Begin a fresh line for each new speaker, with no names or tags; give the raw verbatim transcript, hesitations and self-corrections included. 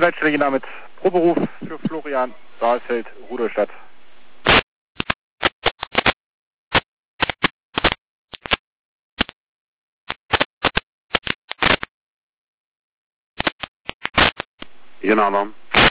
Leitstelle Jena mit Proberuf für Florian Saalfeld, Rudolstadt.
Jena Alarm.